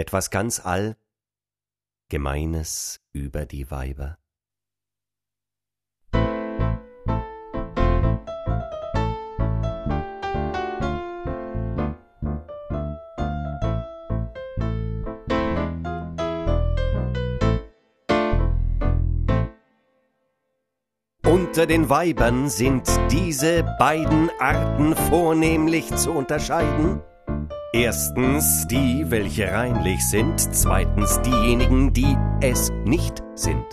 etwas ganz Gemeines über die Weiber. Unter den Weibern sind diese beiden Arten vornehmlich zu unterscheiden. Erstens die, welche reinlich sind, zweitens diejenigen, die es nicht sind.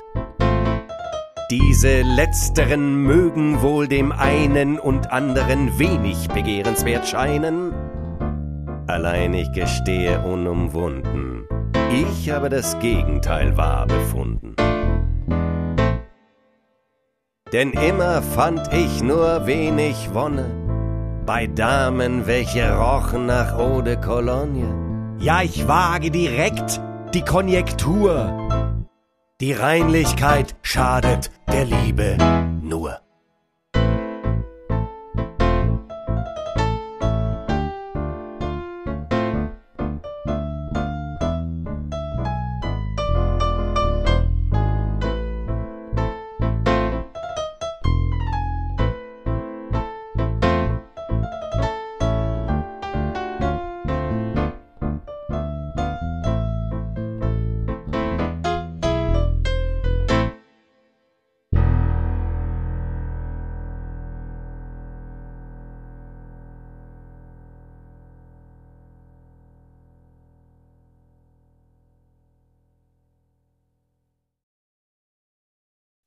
Diese letzteren mögen wohl dem einen und anderen wenig begehrenswert scheinen, allein ich gestehe unumwunden, ich habe das Gegenteil wahr befunden. Denn immer fand ich nur wenig Wonne bei Damen, welche rochen nach Eau de Cologne. Ja, ich wage direkt die Konjektur. Die Reinlichkeit schadet der Liebe nur.